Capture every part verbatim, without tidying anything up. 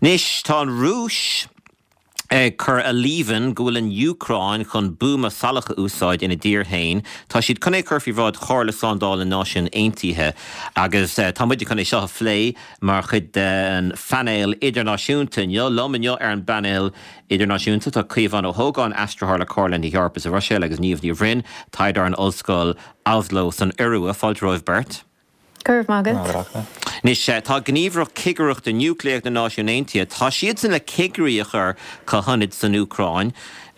Nis tá rúis cur a lívan gohfuil an Ucrain chun búma salacha úsáid ina dtír hain, tá siad chun é curfií bhád chála sándal na náisiún aontaithe agus tá muidir chun é seo phlé mar chud an fanéil idirnáisiúnta neo lomaneo ar an banéil idirnáisiúnta tá cuomhan ó thógáin astrathla cálan í Eorpas a Roiséil agus níomh ní bhrin taidir an ollscoil Oslo san Uirua fáilteoibh Bert. Curve Magat. Nis tá gníomhreacht cigireacht a núcléach na náisiún aontaithe, tá siad san le cigiríoch ar chahannid san Ucrain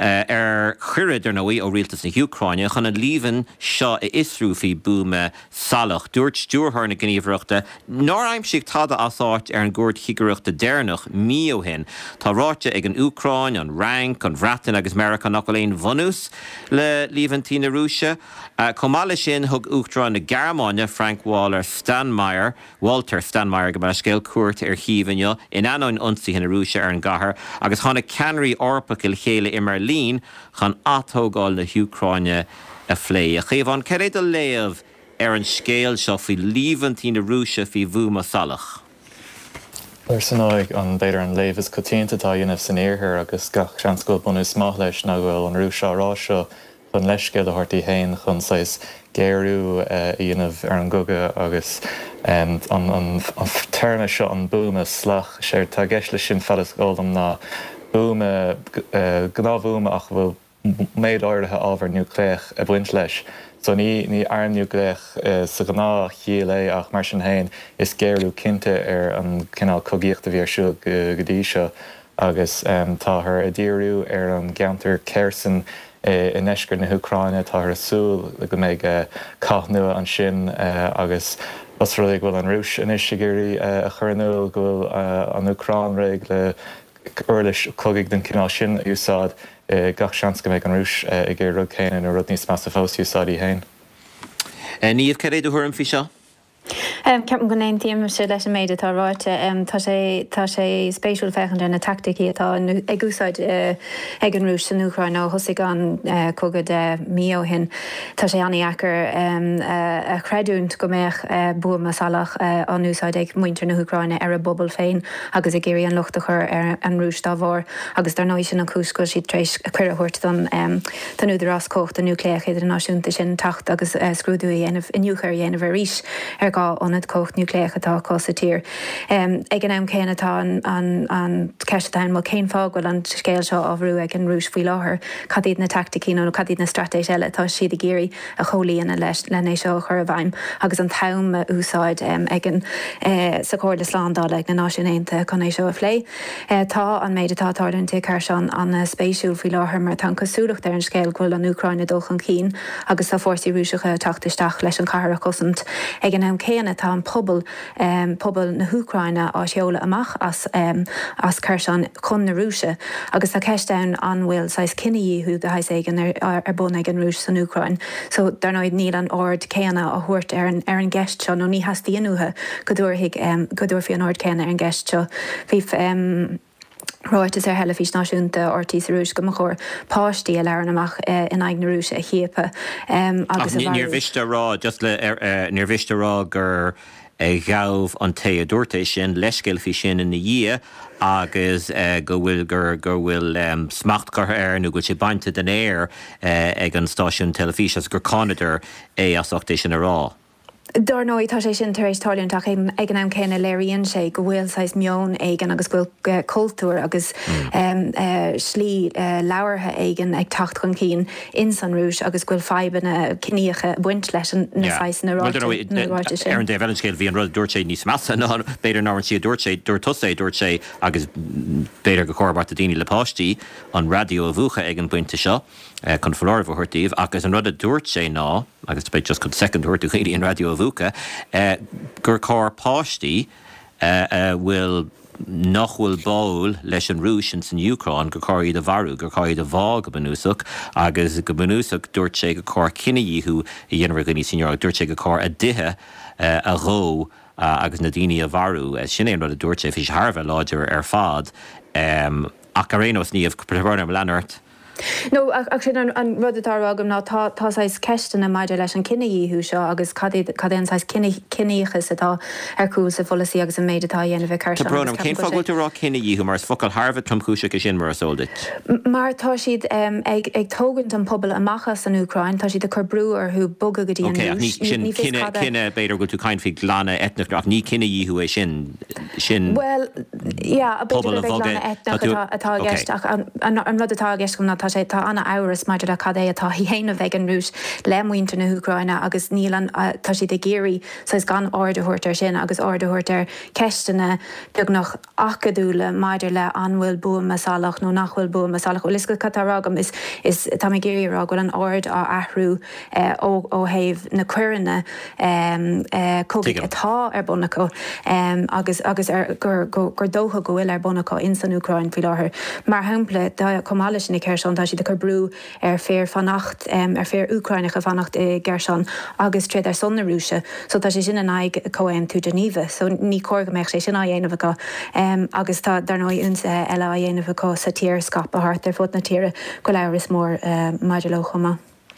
ar chuirid ar nóí ó rialtas na Ucraine chun an lívan seo i isrú fí búma salach dúirt stúrthar na gníomhreachta nóir aimsigh tada asáit ar an gúirt cigireachta déirnach mío hin. Tá ráite ag an Ucrain, an rank, an bhreatain agus America nach léon bhunús le líbhantí na Rúise. Comála sin thug Uachtaráin na Gearmáine Frank Waller Stanmeyer, Walter Stanmeyer go mar scéal cuairt ar thíomhaineo in anóin ionsaí na Rúise ar an gcathair agus tháina ceannairí orpaiceil chéile i Merlín chun athógáil na Ucraine a phlé. A chéamhain ceir éad a léamh ar an scéal seo faoi líbhantí na Rúise faoi bhúma salach. Ar san áig an beidir an léamh is cotíonnta tá dhéanamh san éarthar agus gach seanscoil bunús maith leis na bhfuil an rúis rá seo chun leiscéad a thuirtaí hain chun sais géirú dhéanamh ar an goga agus an terna seo an búma slach sé tá gceist le sin fedas gáildam ná búma gnábhúma ach bhfuil méid áirithe ábhar núcléach a bhaint leis. So ní ní airm núcléach sa gná chiail é ach mar sin hain is géirú cinnte ar an cinál cogaíocht a bhí siú go dtí seo agus tá thar a ddíriú ar an geantar Kherson in eisceir na Ucraine tá ar súil go méid cath nua an sin agus os ruig bhfuil an rúis in is sigéirí a chuirnúil go bhfuil an Ucrain réig le uirlis cogaigh den cinál sin úsáid gach seans go méid an rúis i ggéir rud céine nó rud níos meas a fós úsáidí hain. Níomh ceir éad a thuairim fí seo? Ceapan go éon tíam sé leis an méid atá ráite tá sé tá sé spéisiúil fechan ar na tacticí atá ag úsáid ag an rúis san Ucrain ó thosaigh an cogad mío hin. Tá sé anna achar a chreidúnt go méich búma salach an úsáid ag muintear na Ucraine ar a bobbal féin agus ag géirí an luchta chur ar an rúis dá bhór agus dar nóid sin an cúscoil siad tréis cuirehuiirt don den úidir as cócht an núcléach idir náisiúnta sin tacht agus scrúdúí inniuchar dhéanamh ríis ar gá onad cócht núcléach atá cósa tír. Ag an am céine atá an ceistein má céin fágil an scéil seo ábhrú ag an rúis faoi láthair cadíad na tacticí nó cadíad na stratéis eile tá siad a géirí a cholíonna leis lena seo chur a bhaim agus an tam úsáid ag an sa cóir le sláándála ag na náisiúnta chun é seo a phlé. Tá an méid atá tarlannta cair seán an spéisiúil faoi láthair mar tan cosúlacht ar an scéil ghfuil an Ucraine dulchan cín agus tá fórsaí rúisecha tachtasteach leis an carra cosint ag an am céanna tá an pobl pobl na Ucraine á seola amach as as chuirseán chun na Rúise agus tá ceisteann an bhfuil sais cinnaíú de hais éigen ar bun ag an rúis san Ucrain. So dar nóid níl an ord céanna a thuirt ar an ar an gceist seo nó ní hastíí inúthe go dúirthaigh go dúir fion ord céanna ar an gceist seo. Bhíh Ráirtas ar heile fís náisiúnta ortaí sa rúis go mo chóir páistí a leann amach in aig na Rúise a chiaapa agus níor bhiste rá just le níor bhiste rá gur gabh an ta a dúirta sin leiscéil fí sin in na dhé agus go bhfuil gur gur bhfuil smachtcar air nó go sé bainte den éir ag an stáisiún telefíseas gur cáidir é asachta sin a rá. Dar nóid tá sé sin tar éis tálionnach ag an am céine léiríonn sé go bhfuil sais meon éigen agus bhfuil cultúr agus slí leabhartha éigen ag tacht chun cín in san rúis agus bhfuil feibanna cníocha buint leis na sais na ráite sin. Ar an dé bheilencéil bhí an rud dúirt sé níos measa ná beidir ná an siad dúirt sé dúirt sé dúirt sé agus beidir go chorbart a daoine le páistí an radio a bhuacha ag an buinte seo chun fóláir bhthirtíomh agus an rud a dúirt sé ná agus beit just chun second dúirtú chéadaí an radio a bhuacha gur cá páistí bhfuil nachhfuil báil leis an rúis in san Ucrain go choiríad a bharú gur choiríad a bhá go bunúsach agus go bunúsach dúirt sé go cá cinnaíú i dhéanamh go ní sinor dúirt sé go cá a dithe a ró agus na daoine a bharú sin é rud a dúirt sé fís tharbheith láidir ar fad ach ar rénos níomh prebarnam leanart No ach sin an rudatá agam ná tááis ceistena maidir leis an cinenne díú seo agus cadéanáis cinníchas atá ar cúsa folasí agus an méidetá dhéanamh car. Tá brom cén fágulú rá cinenne díú mar focail Harbh tromcúise go sin mar sóldait. Mar tá siad ag ag tógant an pobl amachchas an Ucrain, tá siad a chu brúar chu boga go dtíon sin cinenne beidir go tú caiin fi glána etnachach ní cinenne díú é sin sin Well, yeah, a bit of a atá gceist an rudatá gceist gom natá sé tá anna áras maidir a cadé atá hí héanamh ag an rúis lemuointe na Ucraine agus nílan tá si de géirí sais gan áidehuirtar sin agus áidehuirtar ceistena beag nach achadúla maidir le anhfuil bu mesalach nó nachhfuil bu mesalach is go catarrágam is is tá mé géirírá goil an áard á ahrú ó ó héh na cuirinne cóigh atá ar Bonaco agus agus ar gur gur dócha gohfuil ar Bonaco in san Ucrain fi láthair. Mar hapla comáile sin i ceirseán tá si de chu brú ar fér fannacht ar fér Ucrainige fannacht i Gersan agus tréad ar sonnarúise, so tá sé sin an aig coim tú Geneva, so ní cóga meich sé sin á dhéanamh go agus tá dar nó únsa eile a dhéanamh có sa tír scapa hart ar fut na tíre go leir is mór maidir lo chuma.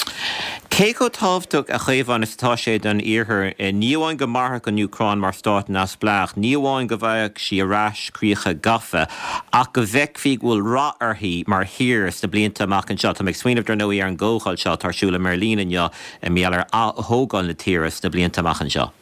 Cé go tábhtach a chéomhán istá sé don iarthar níomháin go martha an Ucrain mar stát nas blach, níomháin go bhaidh si aráis críocha gafa ach go bheic fi bhfuil rá arthaí mar hir sa blianta amach an seo tá meid swinmh dar nóí ar an ggóchail seo tarsúla Merlín neo a méallar thógáil na tíras na blianta amach an seo.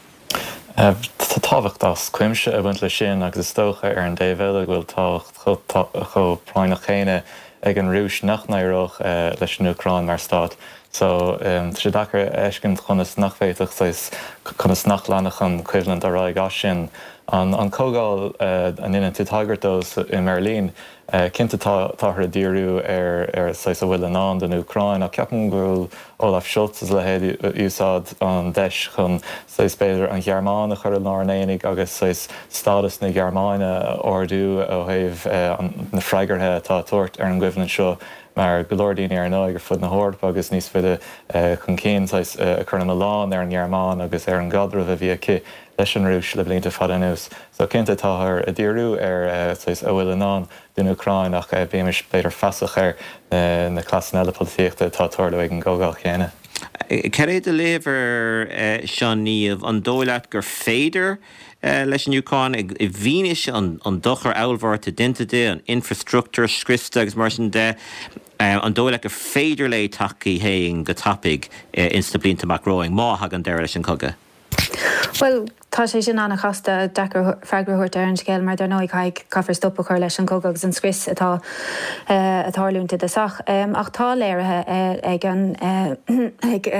Tá táhacht as cuimse a bhaint le sin agus tócha ar an déhheile bhfuil tácht cho práinach chéine ag an rúis nach naíoch leis an Ucrain mar stát. So sé dachar eiscint chunas nachféiteach chunas nach lenach an cuilann a rá gas sin an an cógáil an inan tú tagartós i Merlín cinnte táthar a díú ar ar sais a bhfuil an an den Ucrain a ceapan gúil Olaf Scholz is le héad úsáid an deis chun sais beidir an Gearmáin a chur an ánéananig agus sais stádas na Gearmáine ordú ó thaobh na freigarthe tá tuairt ar an gcuimhlann seo mar golóirdíine ar nó gur fud na hórp agus níos fuide chun céan a chuna Milán ar an Gearmáin agus ar an gadrah a bhí ci leis an rúis le blianta fad anús. So cinnte táthar a ddíorú ar sais a bhfuil an an den Ucrain ach bhéimis beidir fasach ar na clasan eile políochta tá tuairla ag an ggógáil chéine. Cer é de léver sean níomh an dóileat gur féidir leis an Ucrain i bhínis an dochar áilmhairt a dinteide an infrastructúr scrista agus mar sin de an dóileat gur féidir le tacaí héin go tapig insta blianta amachróing má hagan deir leis an coga. Well, tá sé sin anna chasta dechar freigrúirt ar an scéil mar dar nóid caiig caithfar stoppa chuir leis an coga agus an scris atá atálúnta de sach. Ach tá léirithe ag an ag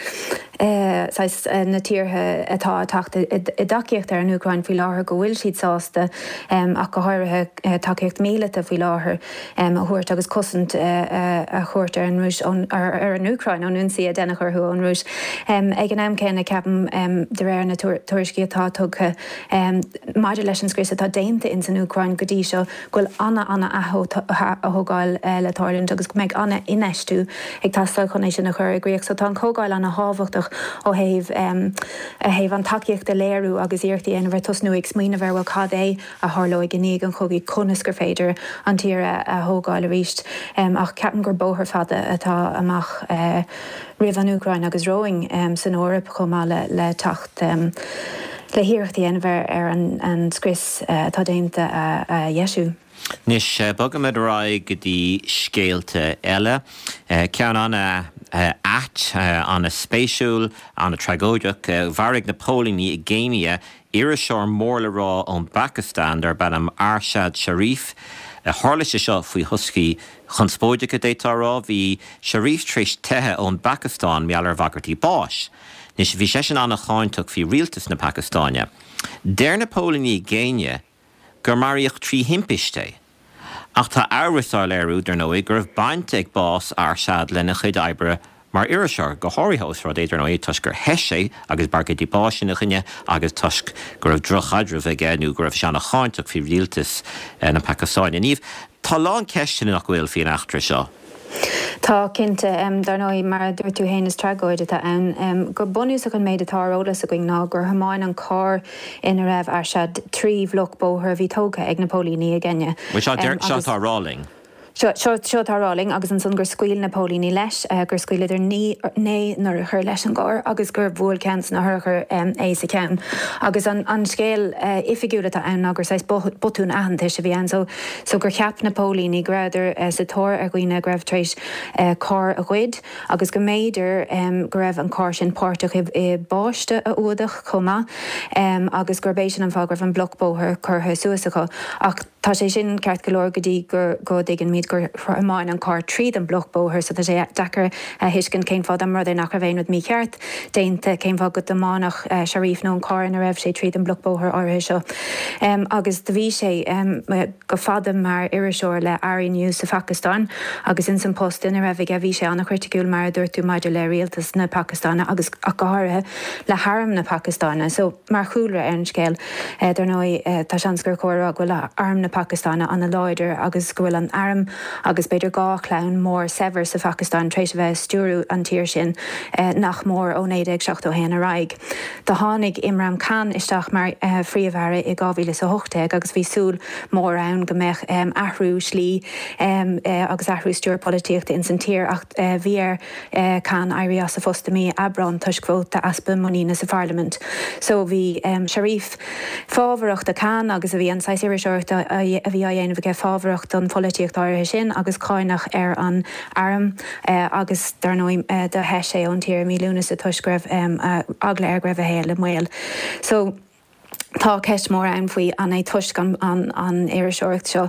na tíortha atá tacht i daceocht ar an Ucrain faoi láthair go bhfuil siad sásta ach go háirithe takeocht míleta faoi láthair a thuirt agus cosint a chuirt ar an rúis ar an Ucrain an únsaí a déna chuirthú an rúis. Ag an am céanna ceapan de réir na tuairiscí atá tugtha maidir leis an scris atá déanta in san Ucrain go dtí seo ghfuil anna anna athógáil le táirlinn agus go méid anna ineistú ag tastal chun é sin na chuir agréoch, so tá an cógáil anna hábhachtach ó héh a héh an takeíocht de léirú agus íirtaí an bhar tosnú ag smaoine bhar bhil cad é a tharló ag gníag an chugaí conas gur féidir an tíre a thógáil a ríist ach ceapan gur bóthar fada atá amach riamh an Ucrain agus roing san Eorp chumá le tacht le hiíochttaí anmhar ar an scris tá déanta a dhéisiú. Nis bogam a rá go dtí scéalta eile cean anna at anna spéisiúil anna tragóideach bharigh na pólingní i ggéine iiriseoir mórla rá ón Pakistan ar banam Arshad Sharif a hálaise seo faoi huscaí chun spóideacha détárá bhí Sharif tríéis tethe ón Pakistan meallar bhagartí báis. Nis bhí sé sin anna cháinteach fhí rialtas na Pakistáine. Déir na pólingní i ggéine gur maríoch trí himpiiste. Ach tá áhrasáil airú dar nóí gur bh baint ag bás Arshad lena chuid oibre mar iiriseoir go háiríthos rá éidir nóí tuis gur heise agus bargadtí báisina chuine agus tuis gur bh drochadrih ige nó gur bh seanna cháinteach fhí rialtas na Pakistáine. Níomh tá lán ceistena nach bhfuil fhí an achtra seo. Tá cinnte dar nóí mar dúir tú héananas tragóide tá ann gur bunús a chun méid atárólas a going ná gur hamáin an cá ina raibh ar sead tríomhloch bóthir bhí tóga ag na pólíní a gine. Bhí seo tá ráling. Seo táráling agus an sun gur scuil na pólíní leis gur scuileidir ní né nar chur leis an gáir agus gur bhil ceans na thuchar é sa ceann. Agus an scéal ifigiúla a ann agus sais botún ahananta se bhí an so so gur ceap na pólíní greidir sa tóir a gcuoine greibh trééis cá a chuid agus go méidir go raibh an cá sin páirrtaach i báiste a uadach comma agus gur bééis an fágrah an blogbóthir chutha suasacha ach tá sé sin ceart go leir go dtí gur go dgan míad gur máin an cá tríd an blogbóthir so sé dechar hiiscin céim fád am rud nach a bhéanúd mí ceart déanta céim fá go amánach searíomh nó an cá a raibh sé tríd an blogbóthir áir seo. Agus do bhí sé go fadam mar iriseoir le Airí News sa Pakistan agus in san post in a raibh a bhí sé anna criticúil mar dúirtú maidir le rialtas na Pakistana agus a gáthe le haram na Pakistana so mar chuúla ar an scéal dar nó tá seansgur chóra bhfuil le arm na Pakistana an na láidir agus gohfuil an arm agus beidir gá clán mór sever sa Pakistan trééis bheith stúrú an tíir sin nach mór ó néideag seachtó héana raig. Tá tháinig Imran Khan isteach mar phríomhhara i gábhíle sa hochtaigh agus bhí súl mór ann go mbeidh athrú slí agus athrú stúr polítíochta in san tír ach bhíar Khan éirí as sa fostamí abrán tuiscmhóta aspa monína sa Parliament. So bhí Sharif fábhareacht a Khan agus a bhí an sais iriseoirta a bhí a dhéanamh go fábhareacht an polítíocht áirithe sin agus cáinach ar an arm agus dar nó de heis sé ón tíir mílúna sa tuiscreibh agla ar greibh a héal le mhail. So tá ceist mór an faoi an é tuisc an an iriseoireacht seo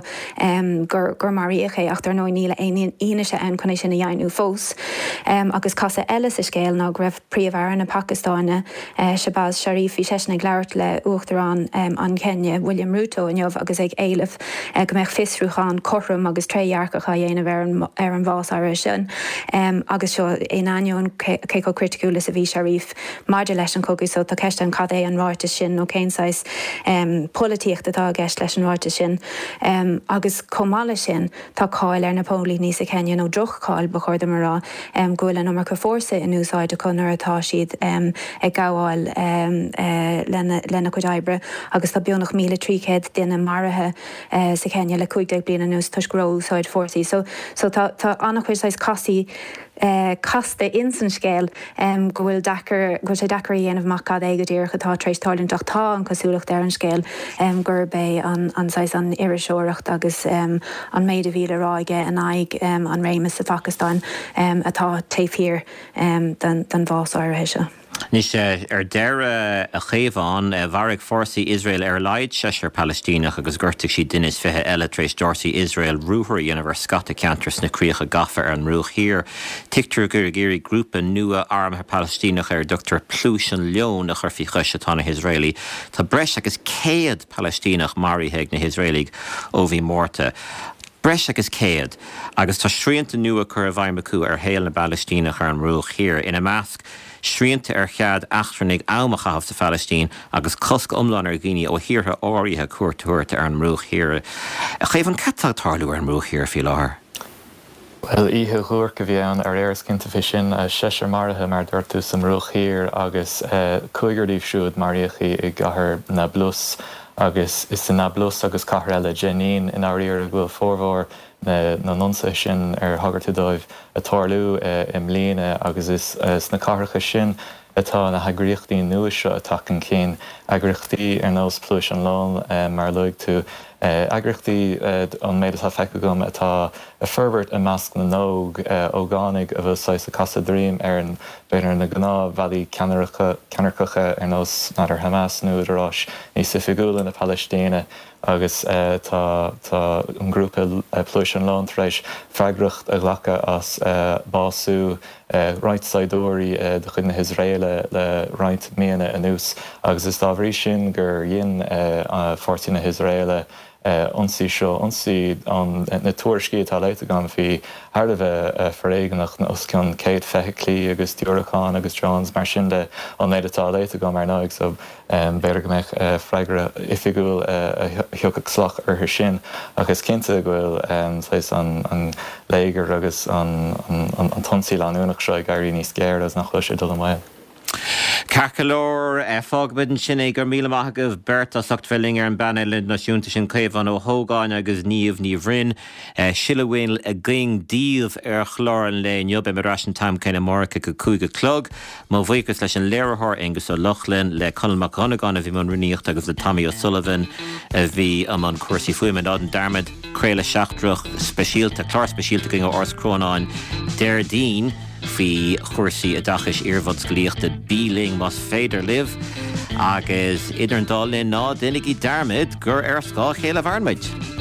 gur gur maríoché ach tar nó níle aine se an chuna sin na dhéanú fós. Agus casa eile is scéal ná raibh príomhhar na Pakistáine Shahbaz Sharif hí seisna gglaart le uachtarrán an Kenya William Ruto inmh agus ag éileh go meich fisrúcháin chom agus tréhearcacha dhéanamh ar an bhás áir sin. Agus seo in anion cé go criticúla a bhí Sharif maidir leis an cogus so tá ceist an cad é an ráirte sin nó céináis Um, polítíocht atá gceist leis an ráirte sin um, agus comála sin tá cáil ar na pólíní sa Kenya nó drochcáil ba chuirda marrá um, gohfuil an mar go fórsa in úsáid a chunar atá siad um, ag gáháil um, uh, lena, lena chuid ebre agus tá beonnach míle trícéad duine marithe uh, sa Kenya le chuigdeag bliana nús tuis gró úsáid fórsaí so, so tá, tá annach chuid sais casí Uh, casta insan scéal um, go bhfuil dachar go sé dachar dhéanamh macad é go dtíir chutá trééis tálinteach tá an cosúlacht ar an scéal um, gur bé an anáis an iriseoireacht agus um, an méid a bhíle ráige an aig um, an réime sa Pakistan um, atá taobhhír um, den, den bhás áirithe seo. Nis ar deire a chéomháin bharigh fórsaí Israel ar leid seisir Palestínach agus gurrtaigh si duine fithe eile trééis dorsaí Israel rúthair dhéanamh ar scata ceantras na críocha gafa ar an rúch hir. Tictar gur géirí grúpa nua armthe Palestínach ar Doctor Plúsin Leon a chur fí chuisetána Israeli. Tá breis agus céad Palestínach marithe na Israelig ó bhí mórta. Breis agus céad, agus tá sríanta nua chur a bhaimacú ar héal na Palestínach ar an rúch hir ina measc sríanta ar chead achtranig ámachchahabh sa Palestín agus cosc umlan ar gine ó hiortha áirithe cuairtúirta ar an rúch hir. A chéibh an catátarlú ar an rúch hir fi láthair? Well, ihe chuair go bhí an ar éras cinnta fi sin seisir marithe mar dúirtú san rúch hir agus cúigirdíh siúd maríochaí i gcathair na blus agus is san na blus agus cathair eile Jenin in áiríar a bhfuil fórmhór na nonsa sin ar hagartú dóibh a tárlú i mbliana agus is sna catharcha sin atá na hagríochtaí nua seo atá an cén agriochtaí ar nós Plúsin Leon mar luigh tú agriochtaí an méid atá feice gom atá a ferbert a measc na nóg ógánig a bheith sais a casa drím ar an beidir na gná bhelaí ceannarcacha ar nós ná ar Hamas nó arás ní sa fiúla na Palestíne agus uh, tá, tá an grúpa uh, Plúsin Leon rééis freigracht a ghlacha as uh, bású uh, ráitsaidúirí uh, de chud na Israele le ráit miana a nús agus is dáhrí sin gur dhéon uh, fortí na Israele Uh, onsaí seo onsaí an na tuairiscí atá leite gan bhí thar bheith forréigeannach os ceann céad feiclí agus Dúracán agus Johns mar sin le an méid atá leite go mar náid so um, beidir go méid uh, freigra ifigúil uh, thiocach slach arthir sin agus cinnte gohfuil um, an, an léiger agus an, an, an, an tonsaí leúnach seo gairí níos céir as nach chuise dul amhail. Carcalor fágbin sin é gur míle maithagah Berta Sochtfelling ar an banna le náisiúnta sin caomhan ó thógáin agus níomh ní bhrinn Silahfuil a gling díomh ar chláran le niob am ras an tam céine marcha go cúige clog, má bhuichas leis an léirthir agus ó Lochlin le Conal McConaghan a bhí man riníocht agus le Tommy O'Sullivan a bhí am an cuasaí fuimen ádan darmid créile seachtrach speisialta, chlár speisialta ging ó Ors Crónáin Deir Dín fi chuirsaí a dachas iarfod sglíochta bíling mas féidir liv agus idir an dálinn ná dunig í darmid gur ar scá chéile bharnmaid.